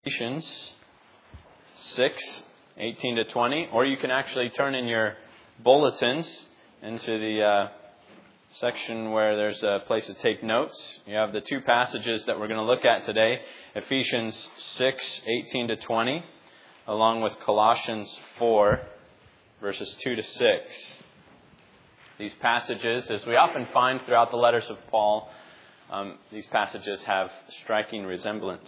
Ephesians 6:18 to 20, or you can actually turn in your bulletins into the section where there's a place to take notes. You have the two passages that we're going to look at today, Ephesians 6:18 to 20, along with Colossians 4, verses 2 to 6. These passages, as we often find throughout the letters of Paul, these passages have striking resemblance.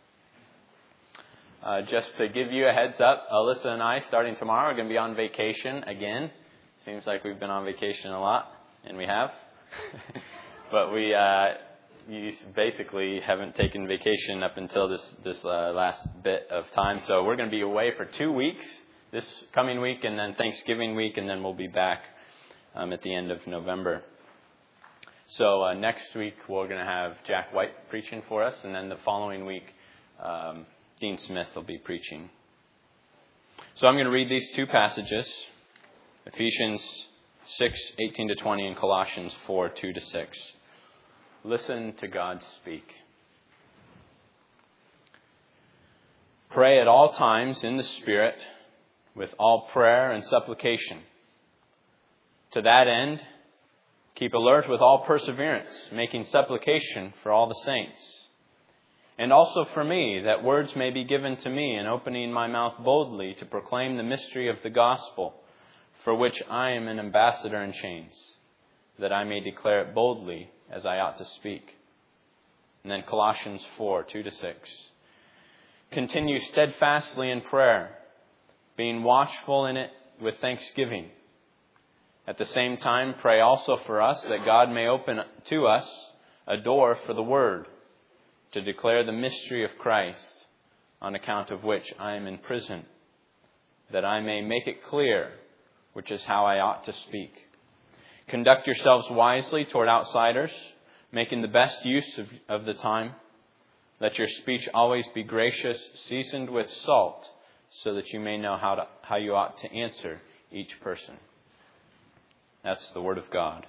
Just to give you a heads up, Alyssa and I, starting tomorrow, are going to be on vacation again. Seems like we've been on vacation a lot, and we have. But we basically haven't taken vacation up until this last bit of time. So we're going to be away for 2 weeks, this coming week, and then Thanksgiving week, and then we'll be back at the end of November. So next week we're going to have Jack White preaching for us, and then the following week Dean Smith will be preaching. So I'm going to read these two passages, Ephesians 6:18 to 20 and Colossians 4:2 to 6. Listen to God speak. Pray at all times in the Spirit with all prayer and supplication. To that end, keep alert with all perseverance, making supplication for all the saints. And also for me, that words may be given to me in opening my mouth boldly to proclaim the mystery of the gospel, for which I am an ambassador in chains, that I may declare it boldly as I ought to speak. And then Colossians 4:2 to 6. Continue steadfastly in prayer, being watchful in it with thanksgiving. At the same time, pray also for us that God may open to us a door for the word, to declare the mystery of Christ, on account of which I am in prison, that I may make it clear, which is how I ought to speak. Conduct yourselves wisely toward outsiders, making the best use of the time. Let your speech always be gracious, seasoned with salt, so that you may know how you ought to answer each person. That's the Word of God.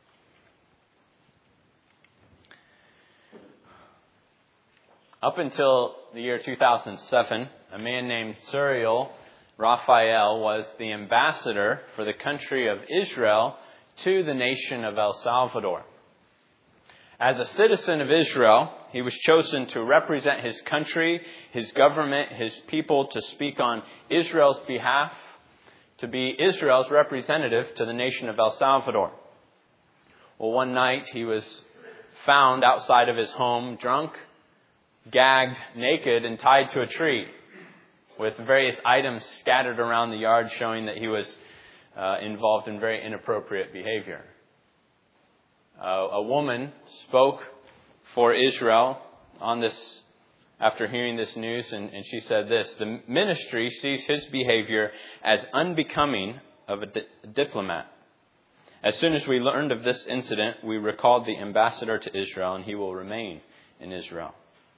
Up until the year 2007, a man named Cyril Raphael was the ambassador for the country of Israel to the nation of El Salvador. As a citizen of Israel, he was chosen to represent his country, his government, his people, to speak on Israel's behalf, to be Israel's representative to the nation of El Salvador. Well, one night he was found outside of his home, drunk, gagged, naked, and tied to a tree, with various items scattered around the yard showing that he was involved in very inappropriate behavior. A woman spoke for Israel on this after hearing this news, and she said this: the ministry sees his behavior as unbecoming of a diplomat. As soon as we learned of this incident, we recalled the ambassador to Israel, and he will remain in Israel.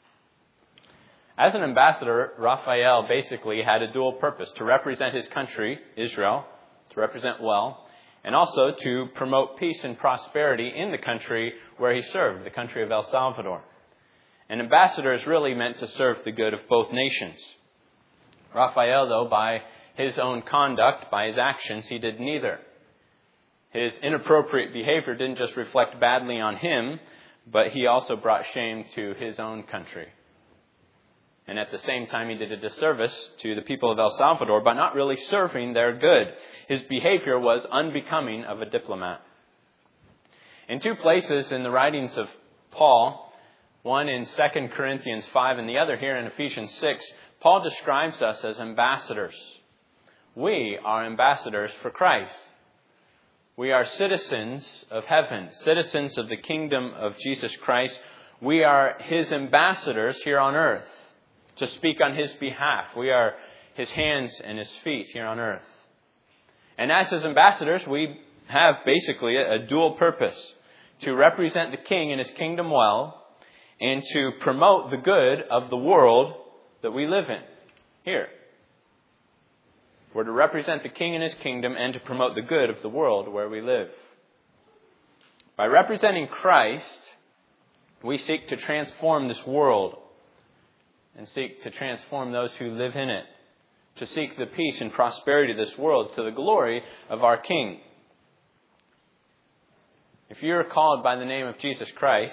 As an ambassador, Raphael basically had a dual purpose: to represent his country, Israel, to represent well, and also to promote peace and prosperity in the country where he served, the country of El Salvador. An ambassador is really meant to serve the good of both nations. Raphael, though, by his own conduct, by his actions, he did neither. His inappropriate behavior didn't just reflect badly on him, but he also brought shame to his own country. And at the same time, he did a disservice to the people of El Salvador by not really serving their good. His behavior was unbecoming of a diplomat. In two places in the writings of Paul, one in 2 Corinthians 5 and the other here in Ephesians 6, Paul describes us as ambassadors. We are ambassadors for Christ. We are citizens of heaven, citizens of the kingdom of Jesus Christ. We are His ambassadors here on earth, to speak on His behalf. We are His hands and His feet here on earth. And as His ambassadors, we have basically a dual purpose: to represent the King and His kingdom well, and to promote the good of the world that we live in here. We're to represent the King and His kingdom and to promote the good of the world where we live. By representing Christ, we seek to transform this world and seek to transform those who live in it, to seek the peace and prosperity of this world to the glory of our King. If you are called by the name of Jesus Christ,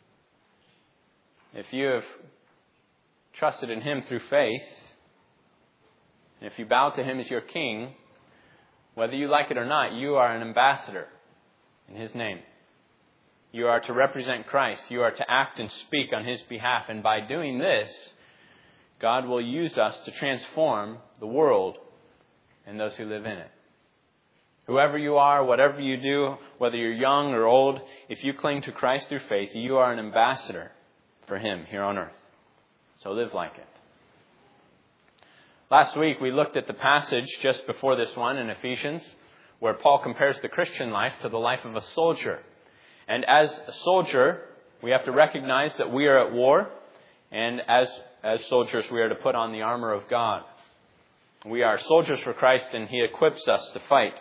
if you have trusted in Him through faith, and if you bow to Him as your King, whether you like it or not, you are an ambassador in His name. You are to represent Christ. You are to act and speak on His behalf. And by doing this, God will use us to transform the world and those who live in it. Whoever you are, whatever you do, whether you're young or old, if you cling to Christ through faith, you are an ambassador for Him here on earth. So live like it. Last week we looked at the passage just before this one in Ephesians, where Paul compares the Christian life to the life of a soldier. And as a soldier, we have to recognize that we are at war, and as soldiers we are to put on the armor of God. We are soldiers for Christ, and He equips us to fight.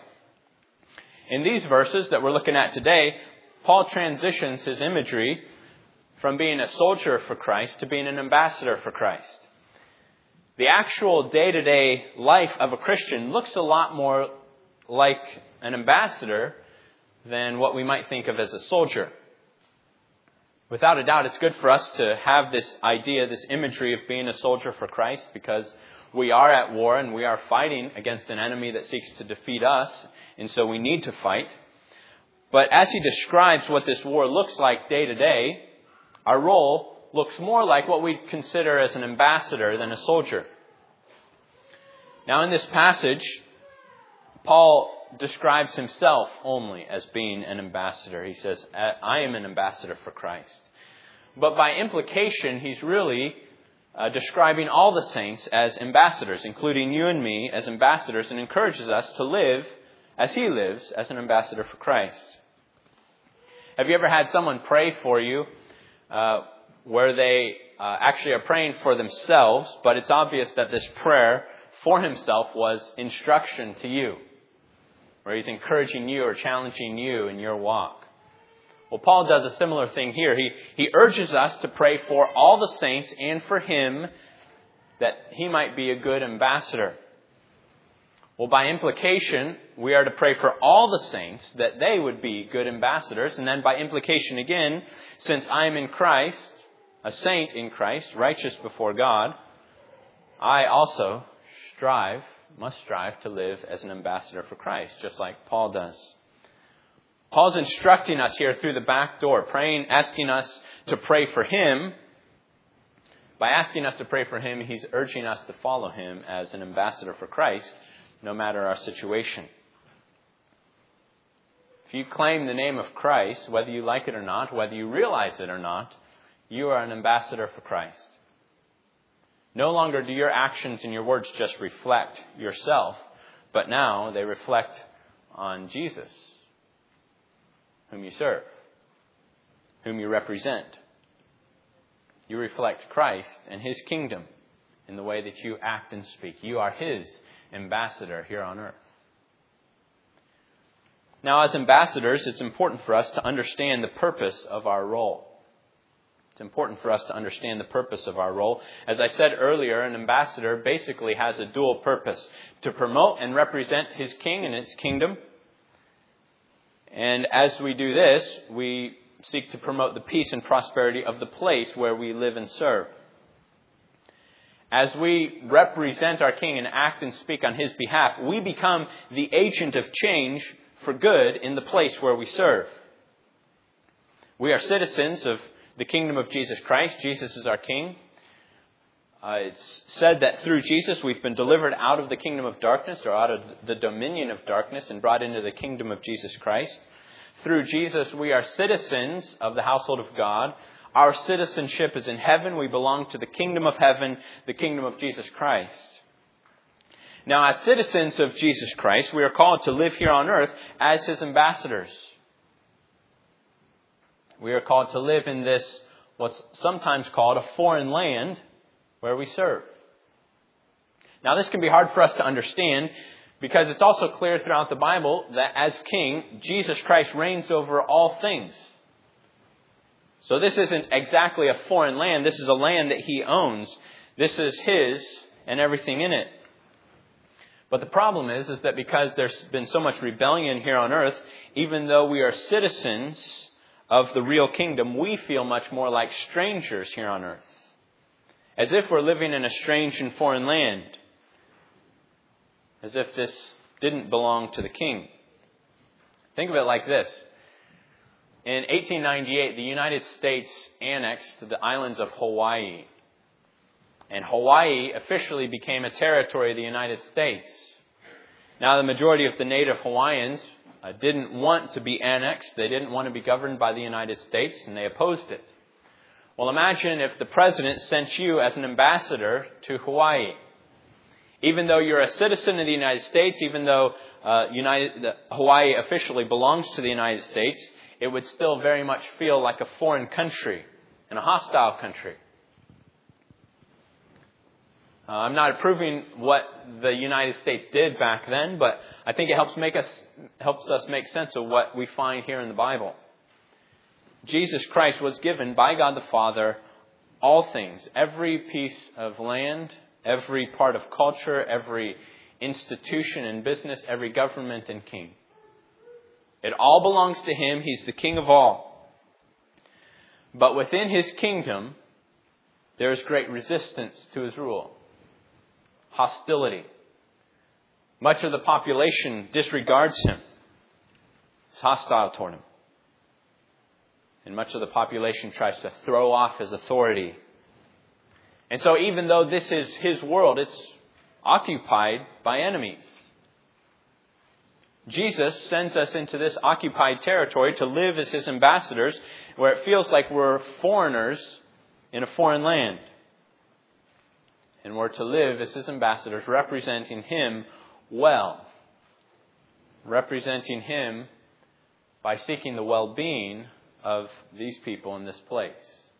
In these verses that we're looking at today, Paul transitions his imagery from being a soldier for Christ to being an ambassador for Christ. The actual day-to-day life of a Christian looks a lot more like an ambassador than what we might think of as a soldier. Without a doubt, it's good for us to have this idea, this imagery of being a soldier for Christ, because we are at war and we are fighting against an enemy that seeks to defeat us, and so we need to fight. But as he describes what this war looks like day to day, our role looks more like what we consider as an ambassador than a soldier. Now in this passage, Paul describes himself only as being an ambassador. He says, I am an ambassador for Christ. But by implication, he's really describing all the saints as ambassadors, including you and me as ambassadors, and encourages us to live as he lives as an ambassador for Christ. Have you ever had someone pray for you where they actually are praying for themselves, but it's obvious that this prayer for himself was instruction to you, where he's encouraging you or challenging you in your walk? Well, Paul does a similar thing here. He urges us to pray for all the saints and for him that he might be a good ambassador. Well, by implication, we are to pray for all the saints that they would be good ambassadors. And then by implication again, since I am in Christ, a saint in Christ, righteous before God, I also must strive to live as an ambassador for Christ, just like Paul does. Paul's instructing us here through the back door, asking us to pray for him. By asking us to pray for him, he's urging us to follow him as an ambassador for Christ, no matter our situation. If you claim the name of Christ, whether you like it or not, whether you realize it or not, you are an ambassador for Christ. No longer do your actions and your words just reflect yourself, but now they reflect on Jesus, whom you serve, whom you represent. You reflect Christ and His kingdom in the way that you act and speak. You are His ambassador here on earth. Now, as ambassadors, it's important for us to understand the purpose of our role. It's important for us to understand the purpose of our role. As I said earlier, an ambassador basically has a dual purpose: to promote and represent His King and His kingdom. And as we do this, we seek to promote the peace and prosperity of the place where we live and serve. As we represent our King and act and speak on His behalf, we become the agent of change for good in the place where we serve. We are citizens of the kingdom of Jesus Christ. Jesus is our King. It's said that through Jesus we've been delivered out of the kingdom of darkness, or out of the dominion of darkness, and brought into the kingdom of Jesus Christ. Through Jesus we are citizens of the household of God. Our citizenship is in heaven. We belong to the kingdom of heaven, the kingdom of Jesus Christ. Now, as citizens of Jesus Christ, we are called to live here on earth as His ambassadors. We are called to live in this, what's sometimes called a foreign land, where we serve. Now, this can be hard for us to understand, because it's also clear throughout the Bible that as King, Jesus Christ reigns over all things. So this isn't exactly a foreign land. This is a land that He owns. This is His and everything in it. But the problem is that because there's been so much rebellion here on earth, even though we are citizens of the real kingdom, we feel much more like strangers here on earth. As if we're living in a strange and foreign land. As if this didn't belong to the king. Think of it like this. In 1898, the United States annexed the islands of Hawaii. And Hawaii officially became a territory of the United States. Now, the majority of the native Hawaiians didn't want to be annexed. They didn't want to be governed by the United States, and they opposed it. Well, imagine if the president sent you as an ambassador to Hawaii. Even though you're a citizen of the United States, even though Hawaii officially belongs to the United States, it would still very much feel like a foreign country and a hostile country. I'm not approving what the United States did back then, but I think it helps us make sense of what we find here in the Bible. Jesus Christ was given by God the Father all things, every piece of land, every part of culture, every institution and business, every government and king. It all belongs to Him. He's the King of all. But within His kingdom, there is great resistance to His rule. Hostility. Much of the population disregards Him. Is hostile toward Him. And much of the population tries to throw off His authority. And so even though this is His world, it's occupied by enemies. Jesus sends us into this occupied territory to live as His ambassadors, where it feels like we're foreigners in a foreign land. And we're to live as His ambassadors, representing Him well. Representing Him by seeking the well-being of these people in this place.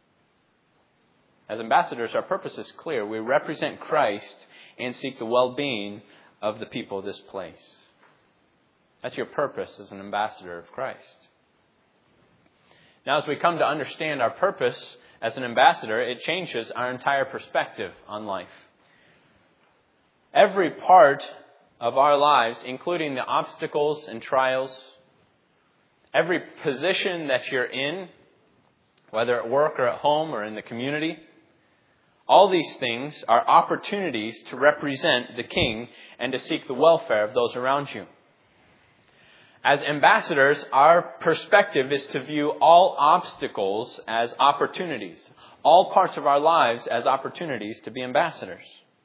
As ambassadors, our purpose is clear. We represent Christ and seek the well-being of the people of this place. That's your purpose as an ambassador of Christ. Now, as we come to understand our purpose as an ambassador, it changes our entire perspective on life. Every part of our lives, including the obstacles and trials, every position that you're in, whether at work or at home or in the community, all these things are opportunities to represent the King and to seek the welfare of those around you. As ambassadors, our perspective is to view all obstacles as opportunities, all parts of our lives as opportunities to be ambassadors.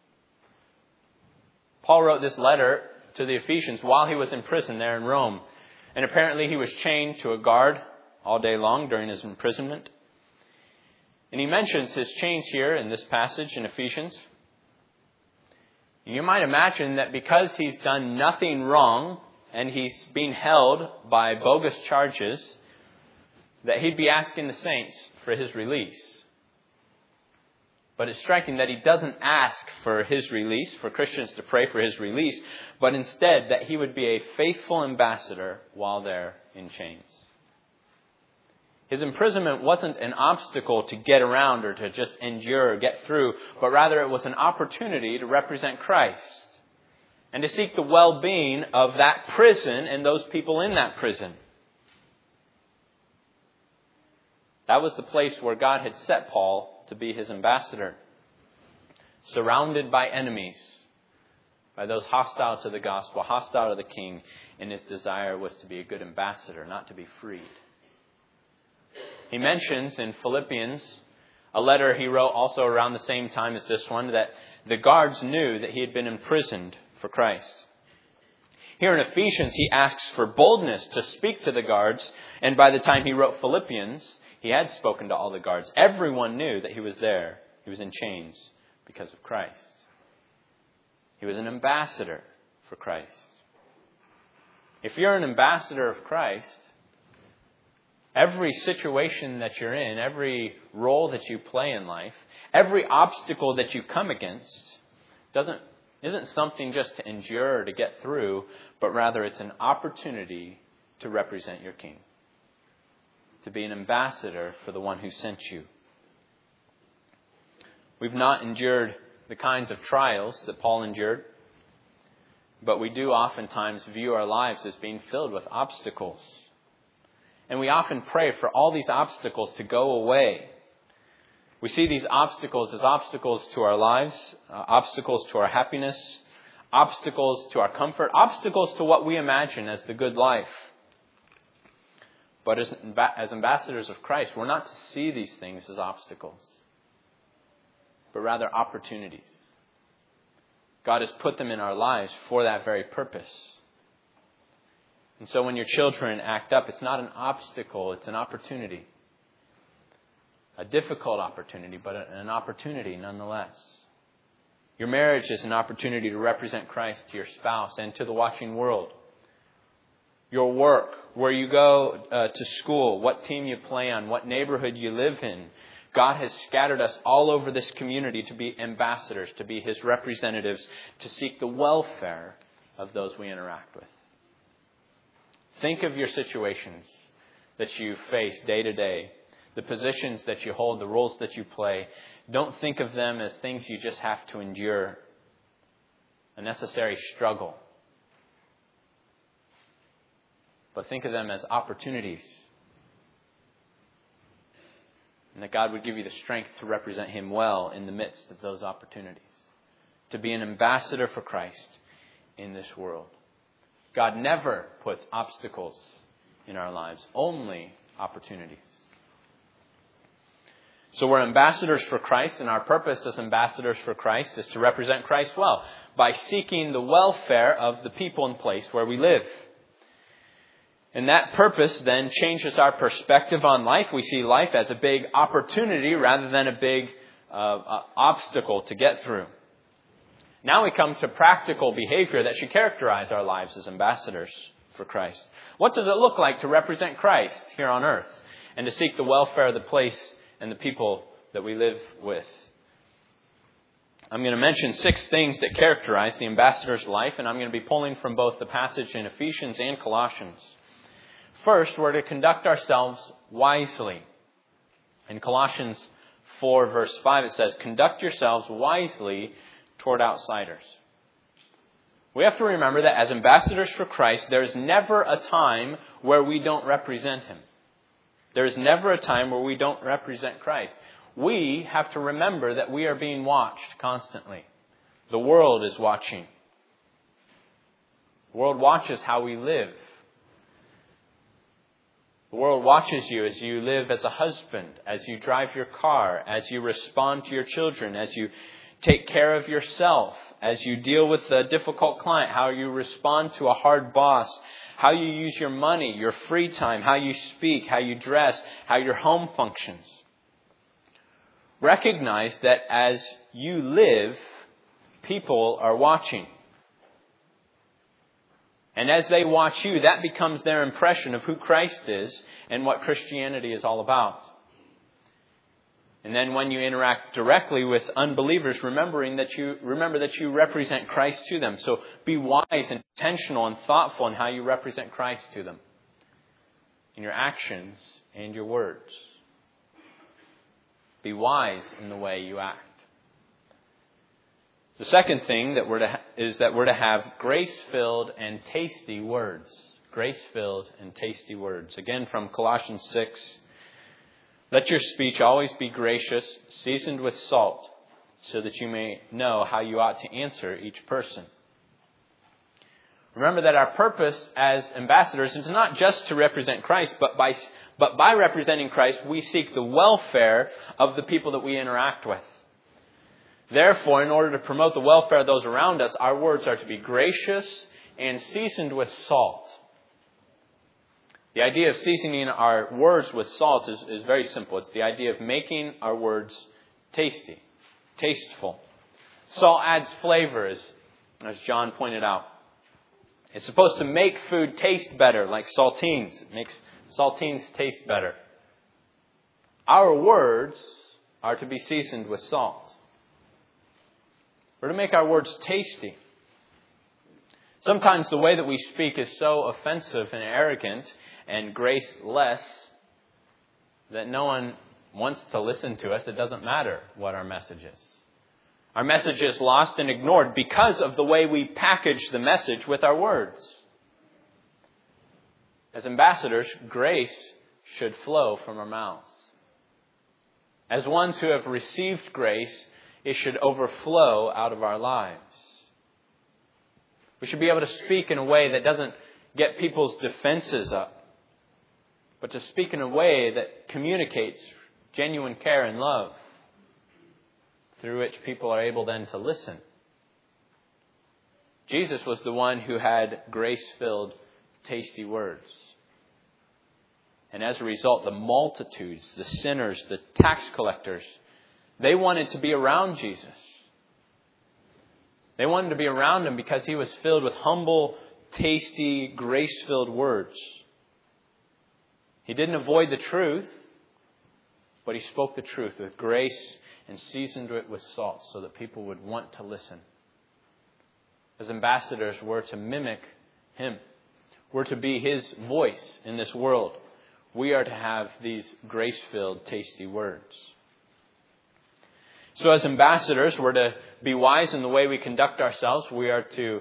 Paul wrote this letter to the Ephesians while he was in prison there in Rome. And apparently he was chained to a guard all day long during his imprisonment. And he mentions his chains here in this passage in Ephesians. You might imagine that because he's done nothing wrong and he's being held by bogus charges, that he'd be asking the saints for his release. But it's striking that he doesn't ask for his release, for Christians to pray for his release, but instead that he would be a faithful ambassador while they're in chains. His imprisonment wasn't an obstacle to get around or to just endure or get through, but rather it was an opportunity to represent Christ and to seek the well-being of that prison and those people in that prison. That was the place where God had set Paul to be His ambassador, surrounded by enemies, by those hostile to the gospel, hostile to the King, and his desire was to be a good ambassador, not to be freed. He mentions in Philippians, a letter he wrote also around the same time as this one, that the guards knew that he had been imprisoned for Christ. Here in Ephesians, he asks for boldness to speak to the guards, and by the time he wrote Philippians, he had spoken to all the guards. Everyone knew that he was there. He was in chains because of Christ. He was an ambassador for Christ. If you're an ambassador of Christ, every situation that you're in, every role that you play in life, every obstacle that you come against isn't something just to endure or to get through, but rather it's an opportunity to represent your King. To be an ambassador for the one who sent you. We've not endured the kinds of trials that Paul endured, but we do oftentimes view our lives as being filled with obstacles. And we often pray for all these obstacles to go away. We see these obstacles as obstacles to our lives, obstacles to our happiness, obstacles to our comfort, obstacles to what we imagine as the good life. But as ambassadors of Christ, we're not to see these things as obstacles, but rather opportunities. God has put them in our lives for that very purpose. And so when your children act up, it's not an obstacle, it's an opportunity. A difficult opportunity, but an opportunity nonetheless. Your marriage is an opportunity to represent Christ to your spouse and to the watching world. Your work, where you go to school, what team you play on, what neighborhood you live in. God has scattered us all over this community to be ambassadors, to be His representatives, to seek the welfare of those we interact with. Think of your situations that you face day to day, the positions that you hold, the roles that you play. Don't think of them as things you just have to endure, a necessary struggle. But think of them as opportunities. And that God would give you the strength to represent Him well in the midst of those opportunities. To be an ambassador for Christ in this world. God never puts obstacles in our lives, only opportunities. So we're ambassadors for Christ, and our purpose as ambassadors for Christ is to represent Christ well by seeking the welfare of the people and place where we live. And that purpose then changes our perspective on life. We see life as a big opportunity rather than a big obstacle to get through. Now we come to practical behavior that should characterize our lives as ambassadors for Christ. What does it look like to represent Christ here on earth and to seek the welfare of the place and the people that we live with? I'm going to mention 6 things that characterize the ambassador's life, and I'm going to be pulling from both the passage in Ephesians and Colossians. First, we're to conduct ourselves wisely. In Colossians 4, verse 5, it says, "Conduct yourselves wisely toward outsiders." We have to remember that as ambassadors for Christ, there is never a time where we don't represent Him. There is never a time where we don't represent Christ. We have to remember that we are being watched constantly. The world is watching. The world watches how we live. The world watches you as you live as a husband, as you drive your car, as you respond to your children, as you take care of yourself, as you deal with a difficult client, how you respond to a hard boss, how you use your money, your free time, how you speak, how you dress, how your home functions. Recognize that as you live, people are watching. And as they watch you, that becomes their impression of who Christ is and what Christianity is all about. And then when you interact directly with unbelievers, remember that you represent Christ to them. So be wise and intentional and thoughtful in how you represent Christ to them. In your actions and your words. Be wise in the way you act. The second thing that we're to have grace-filled and tasty words. Grace-filled and tasty words. Again, from Colossians 6. "Let your speech always be gracious, seasoned with salt, so that you may know how you ought to answer each person." Remember that our purpose as ambassadors is not just to represent Christ, but by representing Christ, we seek the welfare of the people that we interact with. Therefore, in order to promote the welfare of those around us, our words are to be gracious and seasoned with salt. The idea of seasoning our words with salt is very simple. It's the idea of making our words tasty, tasteful. Salt adds flavor, as John pointed out. It's supposed to make food taste better, like saltines. It makes saltines taste better. Our words are to be seasoned with salt. We're to make our words tasty. Sometimes the way that we speak is so offensive and arrogant and graceless that no one wants to listen to us. It doesn't matter what our message is. Our message is lost and ignored because of the way we package the message with our words. As ambassadors, grace should flow from our mouths. As ones who have received grace, it should overflow out of our lives. We should be able to speak in a way that doesn't get people's defenses up, but to speak in a way that communicates genuine care and love, through which people are able then to listen. Jesus was the one who had grace-filled, tasty words. And as a result, the multitudes, the sinners, the tax collectors, they wanted to be around Jesus. They wanted to be around him because he was filled with humble, tasty, grace-filled words. He didn't avoid the truth, but he spoke the truth with grace and seasoned it with salt so that people would want to listen. As ambassadors, we're to mimic him. We're to be his voice in this world. We are to have these grace-filled, tasty words. So as ambassadors, we're to be wise in the way we conduct ourselves. We are to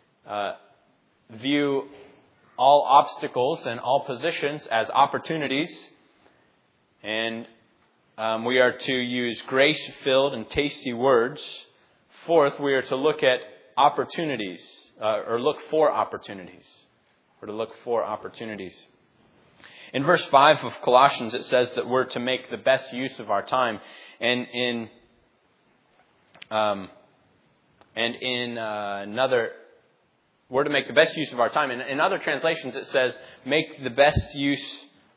view all obstacles and all positions as opportunities. And we are to use grace-filled and tasty words. Fourth, we are to look at opportunities, or look for opportunities. We're to look for opportunities. In verse 5 of Colossians, it says that we're to make the best use of our time. And in another, we're to make the best use of our time. In other translations, it says, make the best use,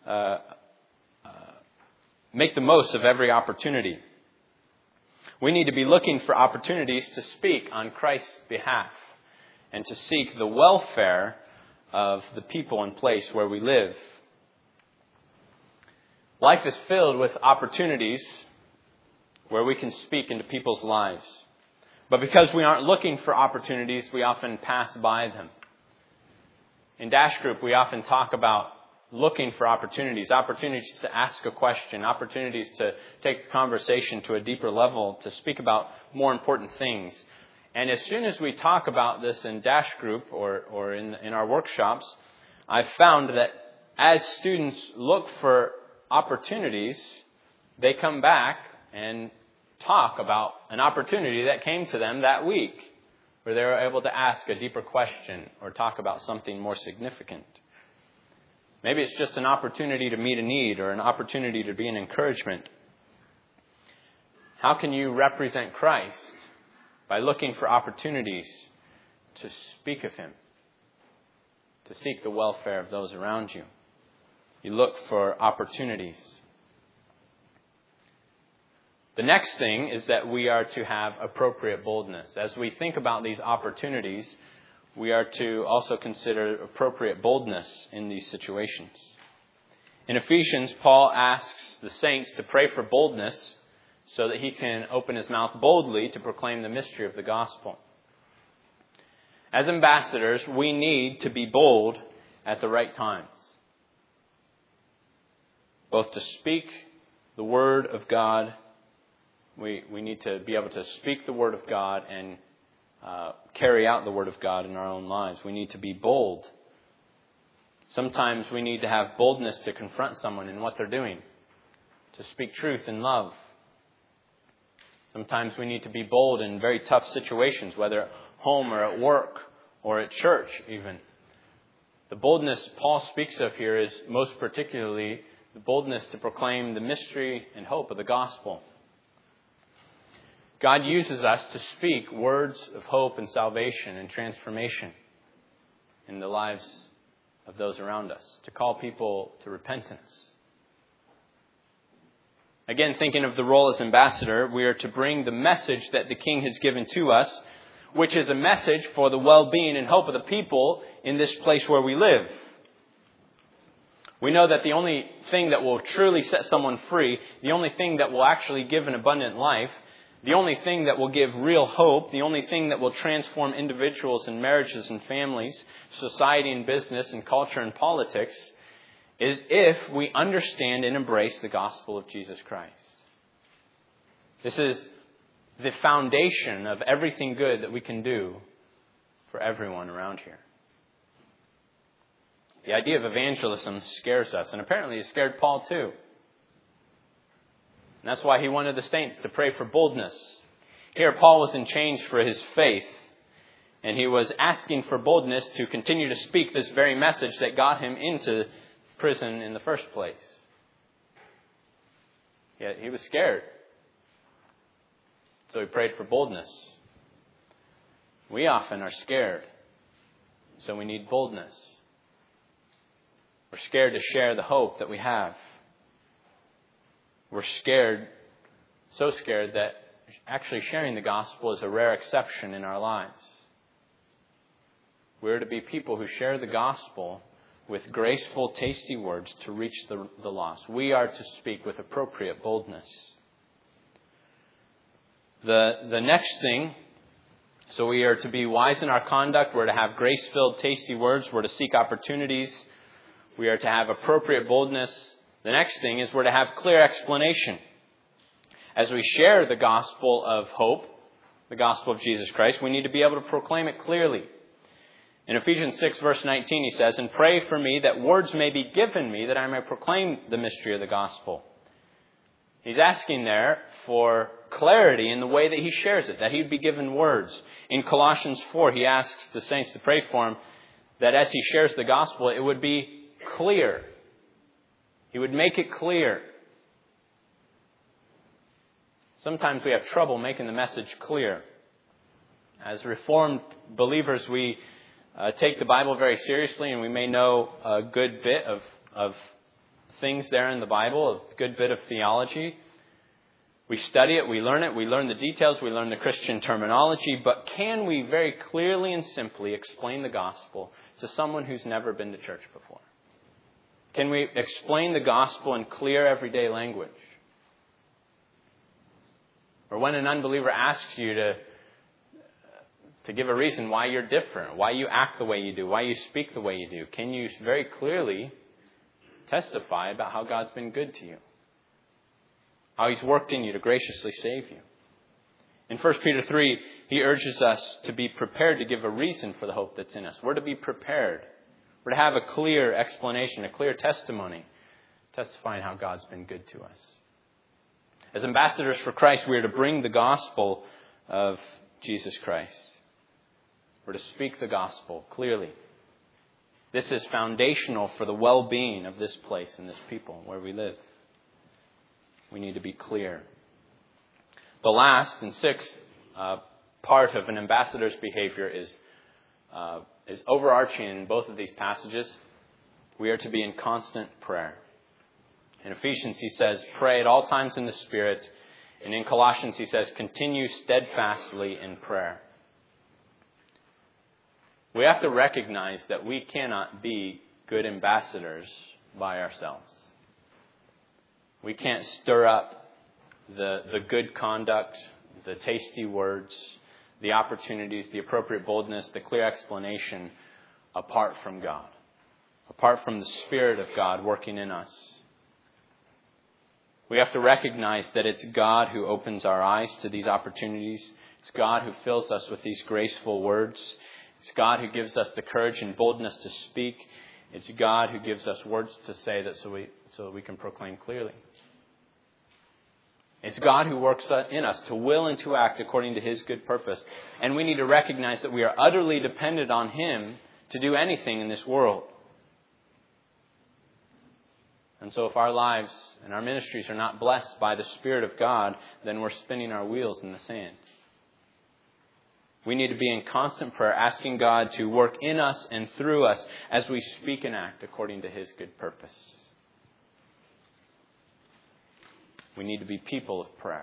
make the most of every opportunity. We need to be looking for opportunities to speak on Christ's behalf and to seek the welfare of the people and place where we live. Life is filled with opportunities where we can speak into people's lives. But because we aren't looking for opportunities, we often pass by them. In Dash Group, we often talk about looking for opportunities to ask a question, opportunities to take a conversation to a deeper level, to speak about more important things. And as soon as we talk about this in Dash Group or in our workshops, I've found that as students look for opportunities, they come back and talk about an opportunity that came to them that week, where they were able to ask a deeper question or talk about something more significant. Maybe it's just an opportunity to meet a need or an opportunity to be an encouragement. How can you represent Christ? By looking for opportunities to speak of him, to seek the welfare of those around you. You look for opportunities. The next thing is that we are to have appropriate boldness. As we think about these opportunities, we are to also consider appropriate boldness in these situations. In Ephesians, Paul asks the saints to pray for boldness so that he can open his mouth boldly to proclaim the mystery of the gospel. As ambassadors, we need to be bold at the right times, both to speak the word of God. We need to be able to speak the word of God and carry out the word of God in our own lives. We need to be bold. Sometimes we need to have boldness to confront someone in what they're doing, to speak truth in love. Sometimes we need to be bold in very tough situations, whether at home or at work or at church even. The boldness Paul speaks of here is most particularly the boldness to proclaim the mystery and hope of the gospel. God uses us to speak words of hope and salvation and transformation in the lives of those around us, to call people to repentance. Again, thinking of the role as ambassador, we are to bring the message that the King has given to us, which is a message for the well-being and hope of the people in this place where we live. We know that the only thing that will truly set someone free, the only thing that will actually give an abundant life, the only thing that will give real hope, the only thing that will transform individuals and marriages and families, society and business and culture and politics, is if we understand and embrace the gospel of Jesus Christ. This is the foundation of everything good that we can do for everyone around here. The idea of evangelism scares us, and apparently it scared Paul too. And that's why he wanted the saints to pray for boldness. Here, Paul was in chains for his faith, and he was asking for boldness to continue to speak this very message that got him into prison in the first place. Yet he was scared. So he prayed for boldness. We often are scared, so we need boldness. We're scared to share the hope that we have. We're scared, so scared that actually sharing the gospel is a rare exception in our lives. We're to be people who share the gospel with graceful, tasty words to reach the lost. We are to speak with appropriate boldness. The next thing, so we are to be wise in our conduct. We're to have grace-filled, tasty words. We're to seek opportunities. We are to have appropriate boldness. The next thing is we're to have clear explanation. As we share the gospel of hope, the gospel of Jesus Christ, we need to be able to proclaim it clearly. In Ephesians 6, verse 19, he says, "And pray for me that words may be given me that I may proclaim the mystery of the gospel." He's asking there for clarity in the way that he shares it, that he'd be given words. In Colossians 4, he asks the saints to pray for him that as he shares the gospel, it would be clear. He would make it clear. Sometimes we have trouble making the message clear. As Reformed believers, we take the Bible very seriously, and we may know a good bit of things there in the Bible, a good bit of theology. We study it, we learn the details, we learn the Christian terminology, but can we very clearly and simply explain the gospel to someone who's never been to church before? Can we explain the gospel in clear, everyday language? Or when an unbeliever asks you to give a reason why you're different, why you act the way you do, why you speak the way you do, can you very clearly testify about how God's been good to you? How He's worked in you to graciously save you? In 1 Peter 3, he urges us to be prepared to give a reason for the hope that's in us. We're to be prepared. We're to have a clear explanation, a clear testimony, testifying how God's been good to us. As ambassadors for Christ, we are to bring the gospel of Jesus Christ. We're to speak the gospel clearly. This is foundational for the well-being of this place and this people where we live. We need to be clear. The last and sixth part of an ambassador's behavior is overarching in both of these passages. We are to be in constant prayer. In Ephesians, he says, pray at all times in the Spirit. And in Colossians, he says, continue steadfastly in prayer. We have to recognize that we cannot be good ambassadors by ourselves. We can't stir up the good conduct, the tasty words, the opportunities, the appropriate boldness, the clear explanation apart from God, apart from the Spirit of God working in us. We have to recognize that it's God who opens our eyes to these opportunities. It's God who fills us with these graceful words. It's God who gives us the courage and boldness to speak. It's God who gives us words to say so that we can proclaim clearly. It's God who works in us to will and to act according to His good purpose. And we need to recognize that we are utterly dependent on Him to do anything in this world. And so if our lives and our ministries are not blessed by the Spirit of God, then we're spinning our wheels in the sand. We need to be in constant prayer, asking God to work in us and through us as we speak and act according to His good purpose. We need to be people of prayer.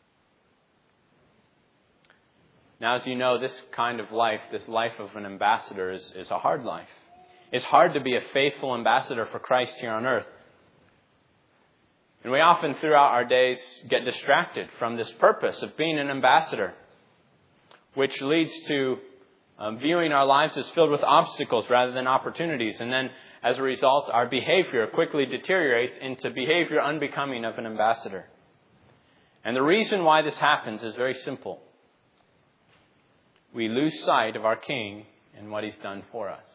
Now, as you know, this kind of life, this life of an ambassador is a hard life. It's hard to be a faithful ambassador for Christ here on earth. And we often throughout our days get distracted from this purpose of being an ambassador, which leads to viewing our lives as filled with obstacles rather than opportunities. And then as a result, our behavior quickly deteriorates into behavior unbecoming of an ambassador. And the reason why this happens is very simple. We lose sight of our King and what He's done for us.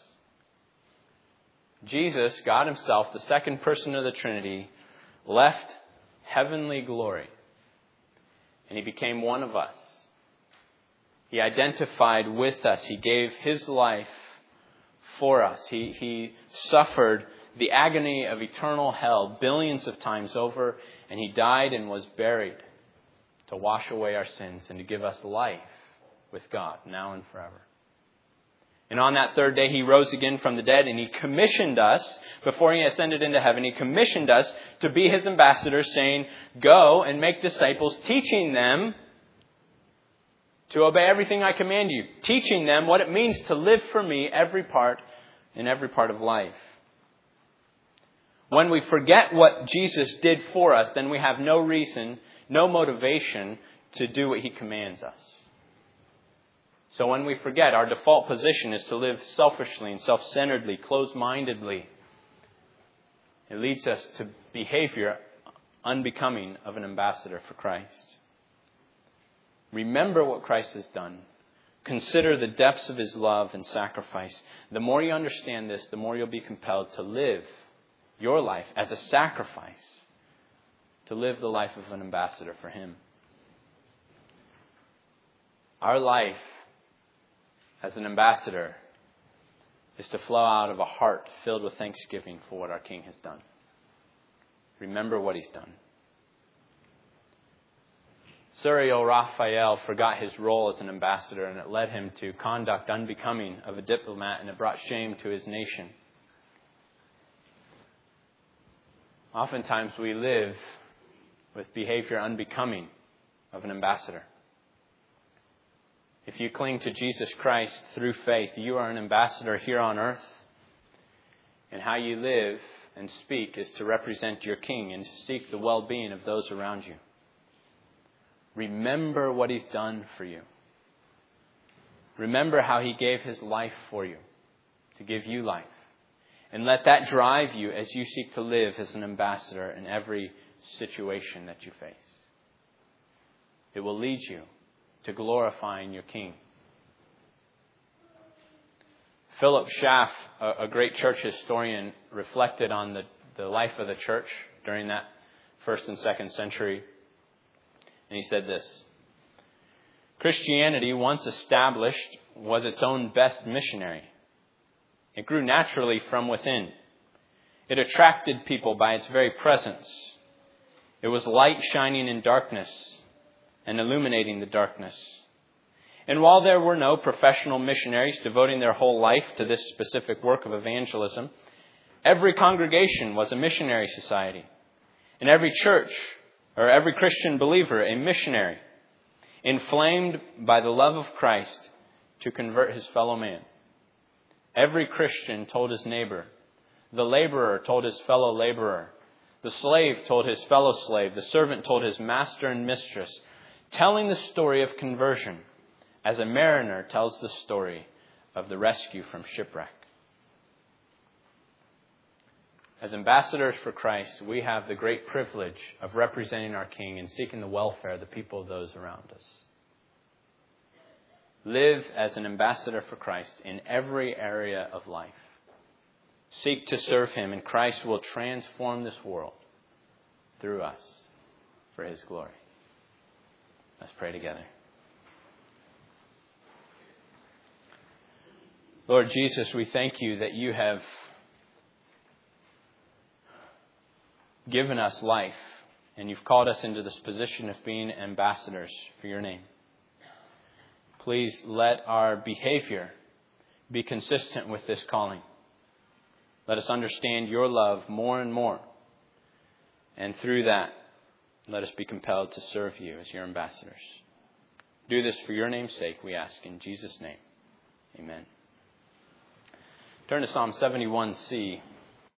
Jesus, God Himself, the second person of the Trinity, left heavenly glory. And He became one of us. He identified with us. He gave His life for us. He suffered the agony of eternal hell billions of times over. And He died and was buried to wash away our sins and to give us life with God now and forever. And on that third day, He rose again from the dead, and He commissioned us, before He ascended into heaven, He commissioned us to be His ambassadors, saying, "Go and make disciples, teaching them to obey everything I command you," teaching them what it means to live for Me in every part of life. When we forget what Jesus did for us, then we have no reason, no motivation to do what He commands us. So when we forget, our default position is to live selfishly and self-centeredly, closed-mindedly. It leads us to behavior unbecoming of an ambassador for Christ. Remember what Christ has done. Consider the depths of His love and sacrifice. The more you understand this, the more you'll be compelled to live your life as a sacrifice, to live the life of an ambassador for Him. Our life as an ambassador is to flow out of a heart filled with thanksgiving for what our King has done. Remember what He's done. Suriel Raphael forgot his role as an ambassador, and it led him to conduct unbecoming of a diplomat, and it brought shame to his nation. Oftentimes we live with behavior unbecoming of an ambassador. If you cling to Jesus Christ through faith, you are an ambassador here on earth. And how you live and speak is to represent your King and to seek the well-being of those around you. Remember what He's done for you. Remember how He gave His life for you, to give you life. And let that drive you as you seek to live as an ambassador in every situation that you face. It will lead you to glorifying your King. Philip Schaff, a great church historian, reflected on the life of the church during that 1st and 2nd century. And he said this: Christianity, once established, was its own best missionary. It grew naturally from within. It attracted people by its very presence. It was light shining in darkness and illuminating the darkness. And while there were no professional missionaries devoting their whole life to this specific work of evangelism, every congregation was a missionary society. And every church, or every Christian believer, a missionary, inflamed by the love of Christ to convert his fellow man. Every Christian told his neighbor. The laborer told his fellow laborer. The slave told his fellow slave. The servant told his master and mistress, telling the story of conversion as a mariner tells the story of the rescue from shipwreck. As ambassadors for Christ, we have the great privilege of representing our King and seeking the welfare of the people of those around us. Live as an ambassador for Christ in every area of life. Seek to serve Him, and Christ will transform this world through us for His glory. Let's pray together. Lord Jesus, we thank You that You have given us life, and You've called us into this position of being ambassadors for Your name. Please let our behavior be consistent with this calling. Let us understand Your love more and more. And through that, let us be compelled to serve You as Your ambassadors. Do this for Your name's sake, we ask in Jesus' name. Amen. Turn to Psalm 71C.